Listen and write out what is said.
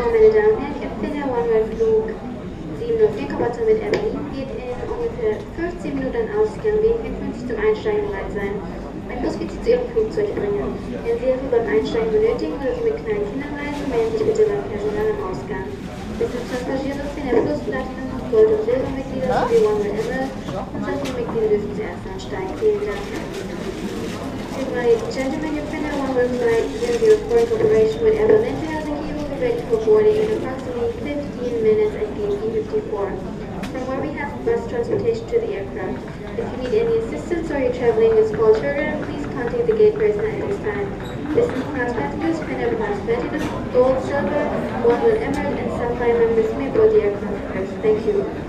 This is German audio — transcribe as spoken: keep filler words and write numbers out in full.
meine Damen und Herren, Finnair OneWorld-Flug sieben null vier Kommata mit Air Berlin geht in ungefähr fünfzehn Minuten an Ausgang. Wir werden pünktlich zum Einsteigen bereit sein. Ein Bus wird Sie zu Ihrem Flugzeug bringen. Wenn Sie Hilfe beim Einsteigen benötigen oder Sie mit kleinen Kindern reisen, melden Sie sich bitte beim Personal am Ausgang. Es sind Passagiere Finnair Plus Platinum, Gold- und Silbermitglieder sowie OneWorld Emerald und Platinum-Mitglieder dürfen zuerst ansteigen. Vielen Dank. Ladies and gentlemen, your Finnair OneWorld flight zero zero four in cooperation with Air Berlin to Helsinki will be ready for boarding in approximately fifteen minutes at gate E fifty-four. From where we have bus transportation to the aircraft. If you need any assistance or you're traveling with small children, please contact the gate person at this time. Business class passengers, Finnair Class Platinum, Gold, Silver, OneWorld Emerald, and Sapphire members may board the aircraft first. Thank you.